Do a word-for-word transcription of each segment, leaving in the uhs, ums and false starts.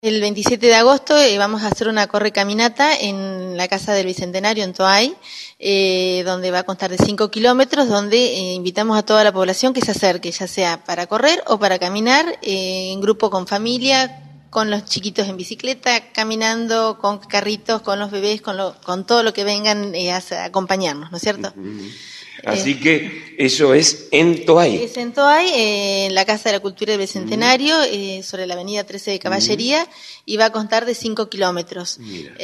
El veintisiete de agosto eh, vamos a hacer una correcaminata en la Casa del Bicentenario en Toay, eh, donde va a constar de cinco kilómetros, donde eh, invitamos a toda la población que se acerque, ya sea para correr o para caminar, eh, en grupo con familia, con los chiquitos en bicicleta, caminando, con carritos, con los bebés, con, lo, con todo lo que vengan eh, a, a acompañarnos, ¿no es cierto? Uh-huh. Así eh, que eso es en Toay. Es en Toay, eh, en la Casa de la Cultura del Bicentenario, uh-huh. eh, sobre la avenida trece de Caballería, uh-huh. y va a constar de cinco kilómetros.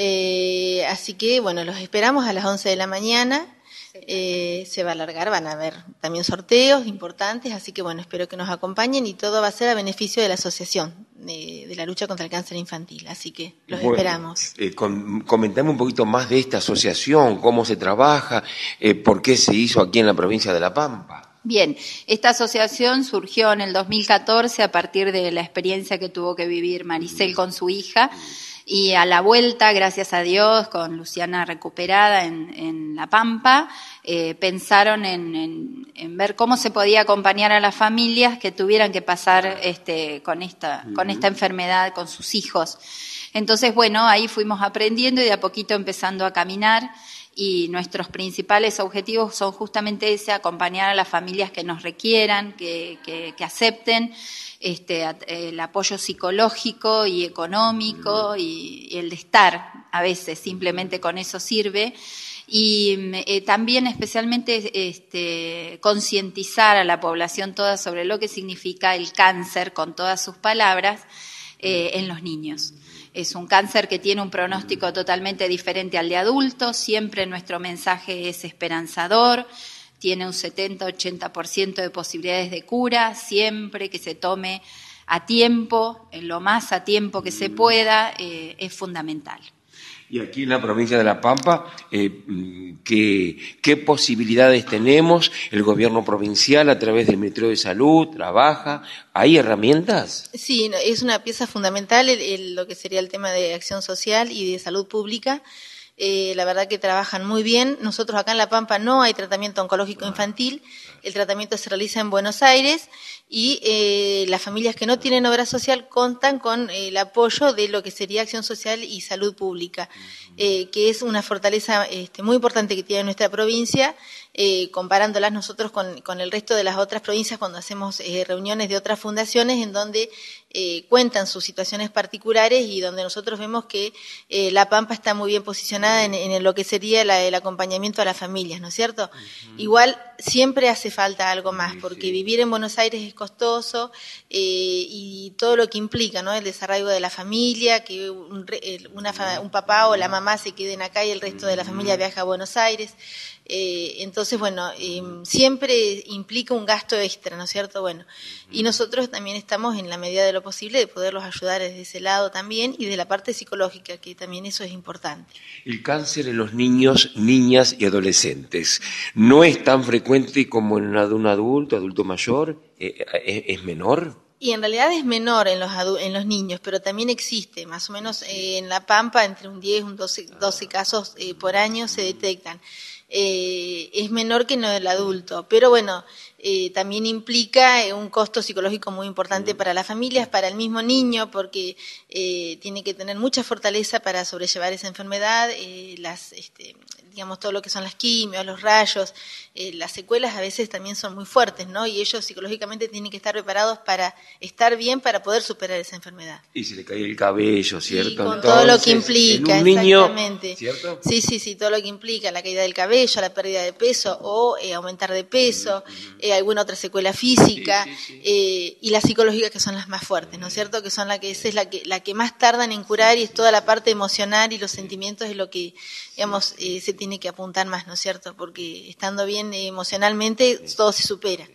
Eh, así que, bueno, los esperamos a las once de la mañana. Eh, se va a alargar, van a haber también sorteos importantes, así que bueno, espero que nos acompañen y todo va a ser a beneficio de la Asociación de, de la Lucha contra el Cáncer Infantil, así que los bueno, esperamos. Eh, con, comentame un poquito más de esta asociación, cómo se trabaja, eh, por qué se hizo aquí en la provincia de La Pampa. Bien, esta asociación surgió en el dos mil catorce a partir de la experiencia que tuvo que vivir Maricel con su hija. Y a la vuelta, gracias a Dios, con Luciana recuperada en, en La Pampa, eh, pensaron en, en, en ver cómo se podía acompañar a las familias que tuvieran que pasar este, con, esta, uh-huh. con esta enfermedad, con sus hijos. Entonces, bueno, ahí fuimos aprendiendo y de a poquito empezando a caminar. Y nuestros principales objetivos son justamente ese, acompañar a las familias que nos requieran, que, que, que acepten este, el apoyo psicológico y económico y, y el de estar, a veces simplemente con eso sirve. Y eh, también especialmente este, concientizar a la población toda sobre lo que significa el cáncer, con todas sus palabras, eh, en los niños. Es un cáncer que tiene un pronóstico totalmente diferente al de adultos, siempre nuestro mensaje es esperanzador, tiene un setenta a ochenta por ciento de posibilidades de cura, siempre que se tome a tiempo, en lo más a tiempo que se pueda, eh, es fundamental. Y aquí en la provincia de La Pampa, eh, ¿qué, ¿qué posibilidades tenemos? El gobierno provincial a través del Ministerio de Salud trabaja. ¿Hay herramientas? Sí, es una pieza fundamental el, el, lo que sería el tema de acción social y de salud pública. Eh, la verdad que trabajan muy bien. Nosotros acá en La Pampa no hay tratamiento oncológico infantil. El tratamiento se realiza en Buenos Aires y eh, las familias que no tienen obra social contan con eh, el apoyo de lo que sería acción social y salud pública, eh, que es una fortaleza este, muy importante que tiene nuestra provincia, eh, comparándolas nosotros con, con el resto de las otras provincias cuando hacemos eh, reuniones de otras fundaciones en donde eh, cuentan sus situaciones particulares y donde nosotros vemos que eh, La Pampa está muy bien posicionada en, en lo que sería la, el acompañamiento a las familias, ¿no es cierto? Uh-huh. Igual siempre hace falta algo más, porque sí. Vivir en Buenos Aires es costoso eh, y todo lo que implica, ¿no? El desarraigo de la familia, que un, una, un papá o la mamá se queden acá y el resto de la familia viaja a Buenos Aires. Eh, entonces, bueno, eh, siempre implica un gasto extra, ¿no es cierto? Bueno, y nosotros también estamos en la medida de lo posible de poderlos ayudar desde ese lado también y de la parte psicológica, que también eso es importante. El cáncer en los niños, niñas y adolescentes no es tan frecuente como en un adulto, adulto mayor, eh, ¿es menor? Y en realidad es menor en los adu- en los niños, pero también existe, más o menos eh, en La Pampa, entre un diez y un doce, doce casos eh, por año se detectan. Eh, es menor que en el adulto, pero bueno, eh, también implica eh, un costo psicológico muy importante para las familias, para el mismo niño, porque eh, tiene que tener mucha fortaleza para sobrellevar esa enfermedad, eh, las, este, digamos, todo lo que son las quimios, los rayos, eh, las secuelas a veces también son muy fuertes, ¿no? Y ellos psicológicamente tienen que estar preparados para estar bien, para poder superar esa enfermedad. Y se le cae el cabello, ¿cierto? Y con Entonces, todo lo que implica, en un niño, exactamente. ¿cierto? Sí, sí, sí, todo lo que implica, la caída del cabello, la pérdida de peso o eh, aumentar de peso, uh-huh. eh, alguna otra secuela física, sí, sí, sí. Eh, y las psicológicas que son las más fuertes, ¿no es cierto? Que son la que esa es la que la que más tardan en curar y es toda la parte emocional y los sentimientos es lo que, digamos, eh, se tiene que apuntar más, ¿no es cierto? Porque estando bien eh, emocionalmente todo se supera.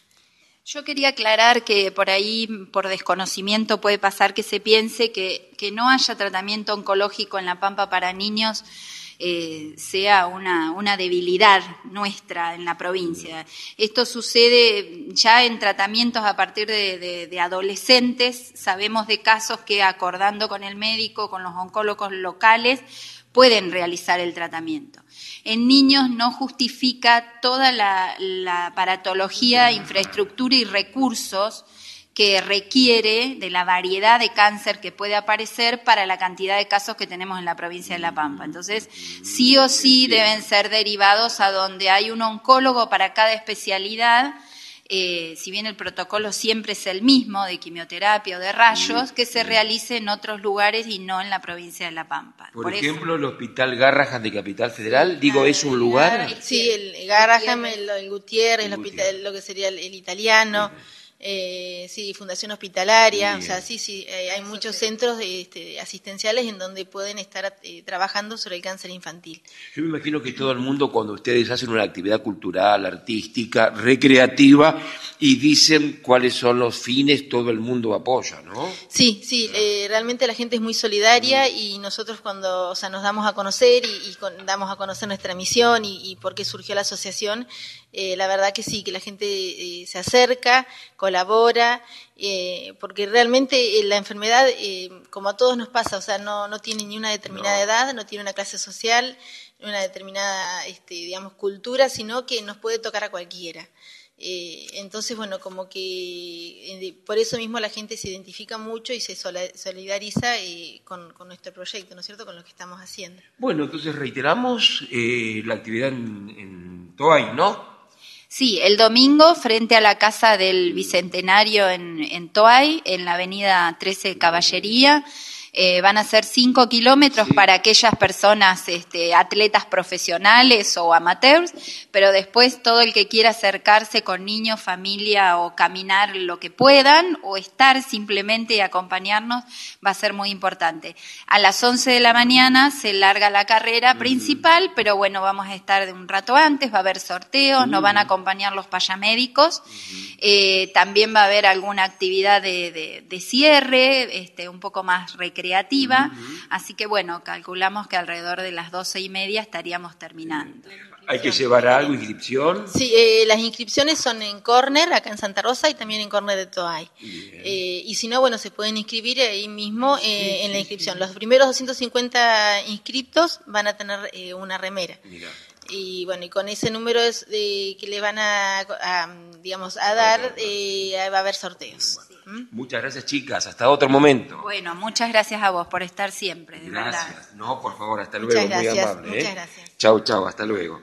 Yo quería aclarar que por ahí, por desconocimiento, puede pasar que se piense que, que no haya tratamiento oncológico en La Pampa para niños eh, sea una, una debilidad nuestra en la provincia. Esto sucede ya en tratamientos a partir de, de, de adolescentes. Sabemos de casos que acordando con el médico, con los oncólogos locales, pueden realizar el tratamiento. En niños no justifica toda la, la paratología, infraestructura y recursos que requiere de la variedad de cáncer que puede aparecer para la cantidad de casos que tenemos en la provincia de La Pampa. Entonces, sí o sí deben ser derivados a donde hay un oncólogo para cada especialidad. Eh, si bien el protocolo siempre es el mismo, de quimioterapia o de rayos, que se realice en otros lugares y no en la provincia de La Pampa. Por, Por ejemplo, eso, el Hospital Garrahan de Capital Federal, digo, ¿es un lugar? Sí, el Garrahan, el, el Gutiérrez, el hospital, lo que sería el, el italiano. Eh, sí, Fundación Hospitalaria, Bien. o sea, sí, sí, eh, hay muchos centros este, asistenciales en donde pueden estar eh, trabajando sobre el cáncer infantil. Yo me imagino que todo el mundo, cuando ustedes hacen una actividad cultural, artística, recreativa, y dicen cuáles son los fines, todo el mundo apoya, ¿no? Sí, sí, eh, realmente la gente es muy solidaria y nosotros cuando, o sea, nos damos a conocer y, y con, damos a conocer nuestra misión y, y por qué surgió la asociación, eh, la verdad que sí, que la gente eh, se acerca, colabora, eh, porque realmente eh, la enfermedad, eh, como a todos nos pasa, o sea, no, no tiene ni una determinada No. edad, no tiene una clase social, una determinada, este, digamos, cultura, sino que nos puede tocar a cualquiera. Eh, entonces, bueno, como que eh, por eso mismo la gente se identifica mucho y se solidariza eh, con, con nuestro proyecto, ¿no es cierto?, con lo que estamos haciendo. Bueno, entonces reiteramos eh, la actividad en, en Toay, ¿no? Sí, el domingo frente a la Casa del Bicentenario en, en Toay, en la avenida trece Caballería. Eh, van a ser cinco kilómetros Sí. para aquellas personas, este, atletas profesionales o amateurs, pero después todo el que quiera acercarse con niños, familia o caminar lo que puedan o estar simplemente y acompañarnos va a ser muy importante. A las once de la mañana se larga la carrera principal, pero bueno, vamos a estar de un rato antes, va a haber sorteos, nos van a acompañar los payamédicos, eh, también va a haber alguna actividad de, de, de cierre, este, un poco más recreativa. creativa, uh-huh. Así que bueno, calculamos que alrededor de las doce y media estaríamos terminando. ¿Hay que llevar algo, inscripción? Sí, eh, las inscripciones son en Corner, acá en Santa Rosa, y también en Corner de Toay. Eh, y si no, bueno, se pueden inscribir ahí mismo eh, sí, en la inscripción. Sí, sí. Los primeros doscientos cincuenta inscriptos van a tener eh, una remera. Mirá. Y bueno, y con ese número es, eh, que le van a, a digamos, a dar, eh, va a haber sorteos. Bueno, ¿Mm? Muchas gracias, chicas. Hasta otro momento. Bueno, muchas gracias a vos por estar siempre, de gracias. verdad. No, por favor, hasta muchas luego. gracias, Muy amable. Muchas ¿eh? gracias. Chau, chau, hasta luego.